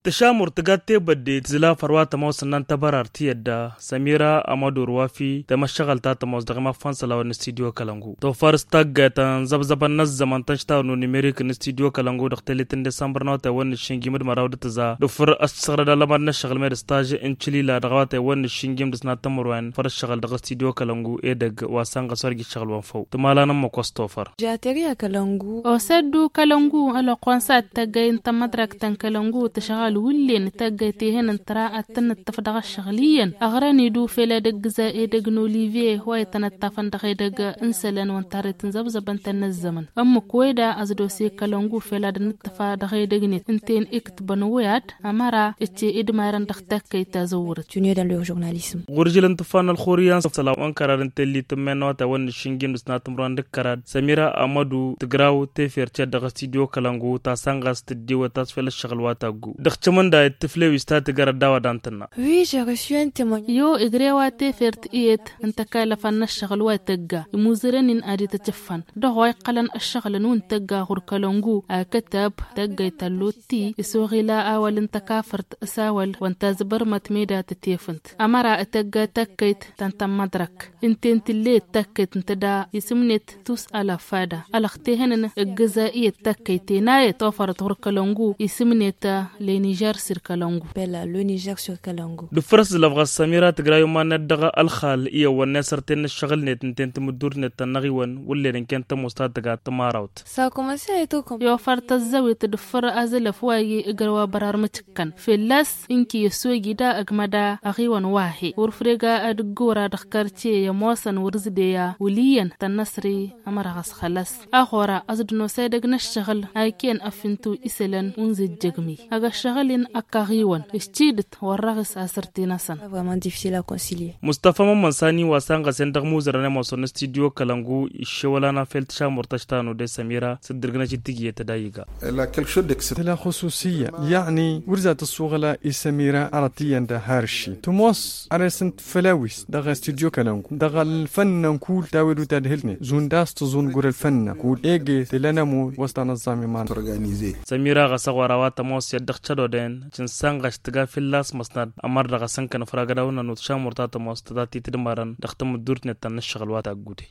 tashamur tagatte badde zila farwata mawsanan tabararti yadda Samira Amadu Ruwafi da mashagalta ta maws daga mafansala wa studio Kalangu to first tag ta zabzaban naz zaman tashta no numeric na studio Kalangu da talitin December na ta wannan shingi mud marawda ta za da fur asghara da lamar na shagal mai stage in chilila da wata wannan shingim da snata murwan far shagal daga studio Kalangu e daga wasan gasar gi shagal wan fau to malanan ma kostofar jateri Kalangu o seddu Kalangu ala qonsa tagayn ta madrak tan Kalangu ta shagal wullin tagayti henan tara atan tafdaga shaghliyan agrani du fela daga zaid daga Olivier way tan tafan daga daga insalan wan taritin zabzaban tan zaman amma koyda azdo se Kalangu fela da tafa daga daga ne inten ikt banwiyat amara ichi idmaran daktakay ta zawur tu es dans le journalisme gurjilan tufan al khuriyan sala wan kararin telli tumeno ta wan shingin snatum ran karad Samira Amadu tigraw tefer ce daga studio Kalangu ta sanga studio ta fela shagalwata gu dakchaman da tifle wista tigara dawa dantana oui j'ai reçu un témoignage yo igrewa tefer tiet anta kala fan shagalwata ga muzirin adi tachfan da hoy qalan ashghal nun tagga gur Kalangu akatab tagga taloti isogila awal anta kafart asawal wanta zbar matmida tatefant amara tagga takkait tantam madrak intent le takkait intada ismnet tus ala fada alakhtihanan الجزائية تكيتي ناية توفرت غور كالونغو اسمنيتا لنيجر سير كالونغو بلا لو نيجر سير كالونغو دفرس لفغا سميرة تقرايو ما ندغا الخال إيا والناصر تين الشغل نت نتنت مدور نت النغيوان واللي رنكن تموستات تقا تماراوت سا كومنسي ايتوكم يوفرت الزاوية تدفر أزل فواي إقروا برار متكن في اللاس إنكي يسوي دا أقمدا أغيوان واحي ورفريقا أدقورا دخكارتي يموسن ورزديا وليا تنصري أمرغس خلاص أخورا أزدنو سيدق نشغل أيكين أفنتو إسلان ونزي جغمي أغا شغلين أكاغيوان اشتيدت ورغس أسرتي نسان vraiment difficile à concilier Mustafa Mamman Sani wasan ga sen dagmu zarane mo son studio Kalangu ishwalana felt shamur tashtano de Samira صدرنا جتيجي تدايقا لا quelque chose d'exceptionnel لا خصوصية يعني ورزات الصغلة سميرة عرطيا دا هارشي تموس أرسنت فلاويس دغا استوديو كالانكو دغا الفن نقول داولو تدهلني زون داس تزون قول الفن نقول إيجي تلانمو وسط نظامي مان سميرة غسغورا واتموس يدخ تشدو دين جنسان غشتغا في اللاس مسند أمر دغا سنكن فراغداونا نوتشا مرتاتا موس تداتي تدمارن دختم الدورت نتان الشغل واتا قودي